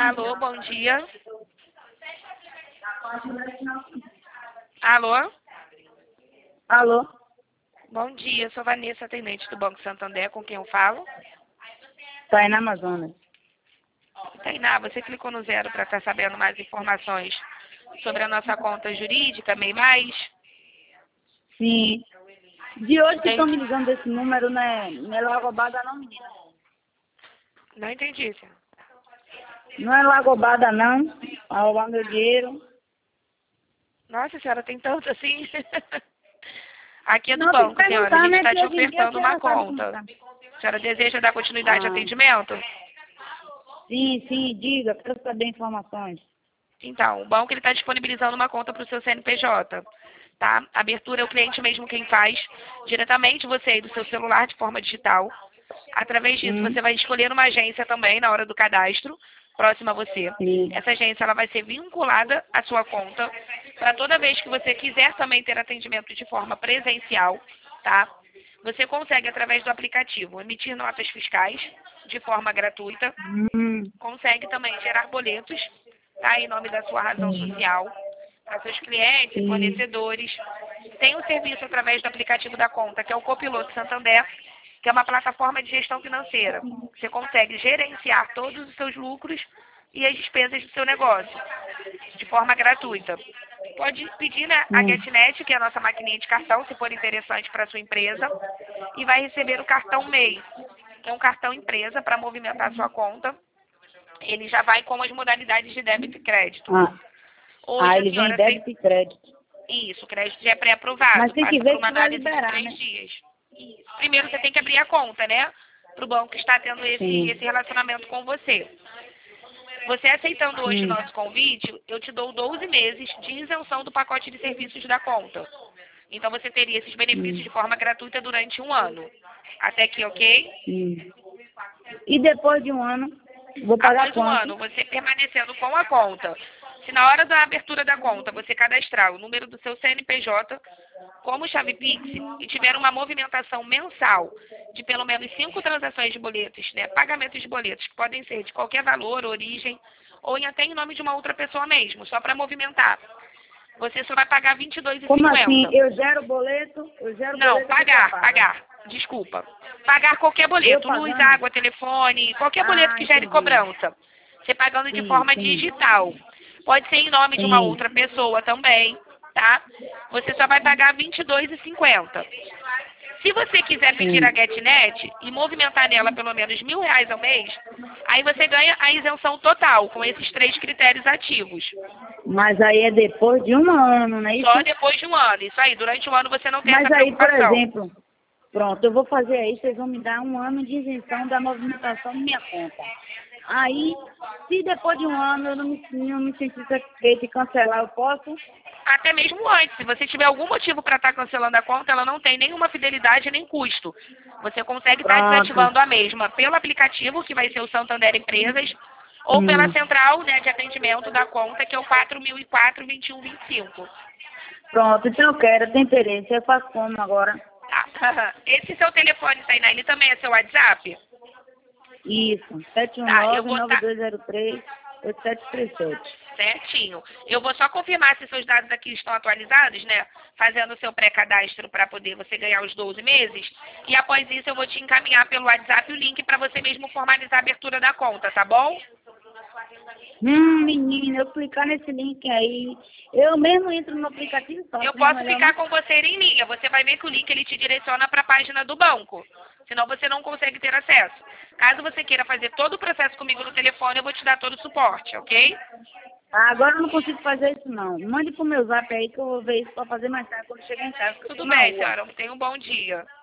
Alô, bom dia. Alô, Alô? bom dia. Sou Vanessa, atendente do Banco Santander, com quem eu falo. Tá aí na Amazonas. Tainá, você clicou no 0 para estar sabendo mais informações sobre a nossa conta jurídica, MEI Mais? Sim. De hoje que estão Entendi. me ligando desse número, né? Não é Lagobada não, menina. Não entendi, senhora. Não é Lagobada não. Vai roubar meu dinheiro. Nossa, senhora, tem tanto assim? Aqui é do Não, tem que banco, senhora. A perguntar, gente né? está Que te hoje em dia a ofertando uma senhora sabe como conta. tá. A senhora deseja dar continuidade ao Ah, atendimento? sim, diga. Quero saber informações. Então, o banco está disponibilizando uma conta para o seu CNPJ, tá? A abertura é o cliente mesmo quem faz, diretamente você aí do seu celular de forma digital. Através disso, Hum, você vai escolher uma agência também na hora do cadastro, próxima a você. sim, Essa agência ela vai ser vinculada à sua conta para toda vez que você quiser também ter atendimento de forma presencial, tá? Você consegue, através do aplicativo, emitir notas fiscais de forma gratuita, hum, consegue também gerar boletos, tá? Em nome da sua razão sim, social, para seus clientes e sim, fornecedores. Tem um serviço através do aplicativo da conta, que é o Copiloto Santander, que é uma plataforma de gestão financeira. Você consegue gerenciar todos os seus lucros e as despesas do seu negócio, de forma gratuita. Pode pedir, né, a hum, GetNet, que é a nossa maquininha de cartão, se for interessante para a sua empresa, e vai receber o cartão MEI, que é um cartão empresa para movimentar a sua conta. Ele já vai com as modalidades de débito e crédito. ah, Hoje a ele vem senhora tem débito e crédito. isso, o crédito já é Mas pré-aprovado, tem que passa por ver uma se vai análise de liberar, 3 né? dias. Primeiro você tem que abrir a conta, né? Para o banco que está tendo esse Sim, relacionamento com você. Você aceitando hoje o sim, nosso convite, eu te dou 12 meses de isenção do pacote de serviços da conta. Então você teria esses benefícios de sim, forma gratuita durante um ano. Até aqui, ok? sim. E depois de um ano, vou pagar Após um quanto? ano, você permanecendo com a conta, se na hora da abertura da conta você cadastrar o número do seu CNPJ como chave Pix e tiver uma movimentação mensal de pelo menos 5 transações de boletos, né, pagamentos de boletos, que podem ser de qualquer valor, origem, ou até em nome de uma outra pessoa mesmo, só para movimentar, você só vai pagar R$ Como assim? 22,50. Eu gero boleto, Não, a pessoa paga. pagar. Desculpa. Pagar qualquer Eu boleto, luz, pagando? água, telefone, qualquer boleto Ah, que gere entendi. cobrança. Você pagando de Sim, forma sim, digital. Pode ser em nome de uma sim, outra pessoa também, tá? Você só vai pagar R$ 22,50. Se você quiser pedir a sim. GetNet e movimentar nela pelo menos R$ 1.000 ao mês, aí você ganha a isenção total, com esses 3 critérios ativos. Mas aí é depois de um ano, não é Só isso? depois de um ano. Isso aí, durante um ano você não tem essa Mas aí, por preocupação. exemplo, pronto, eu vou fazer aí, vocês vão me dar um ano de isenção da movimentação da minha conta. Aí, se depois de um ano eu não me sentir satisfeito e cancelar, eu posso? Até mesmo antes, se você tiver algum motivo para estar cancelando a conta, ela não tem nenhuma fidelidade nem custo. Você consegue estar Pronto. desativando a mesma pelo aplicativo, que vai ser o Santander Empresas, ou pela Hum. central, né, de atendimento da conta, que é o 4004-2125. Pronto, então eu quero, eu tenho interesse, eu faço como agora? Tá. Esse seu telefone, Tainá, ele também é seu WhatsApp? Isso, Tá, eu vou estar 719-9203-8737. certinho. Eu vou só confirmar se seus dados aqui estão atualizados, né? Fazendo o seu pré-cadastro para poder você ganhar os 12 meses. E após isso eu vou te encaminhar pelo WhatsApp o link para você mesmo formalizar a abertura da conta, tá bom? Menina, eu clicar nesse link aí, eu mesmo entro no aplicativo e Eu faço, não é posso melhor ficar não? com você em linha. Você vai ver que o link ele te direciona para a página do banco. Senão você não consegue ter acesso. Caso você queira fazer todo o processo comigo no telefone, eu vou te dar todo o suporte, ok? Ah, agora eu não consigo fazer isso não. Mande pro meu zap aí que eu vou ver isso pra fazer mais tarde quando chegar em casa, porque eu tô Tudo na bem, rua. senhora. Tenha um bom dia.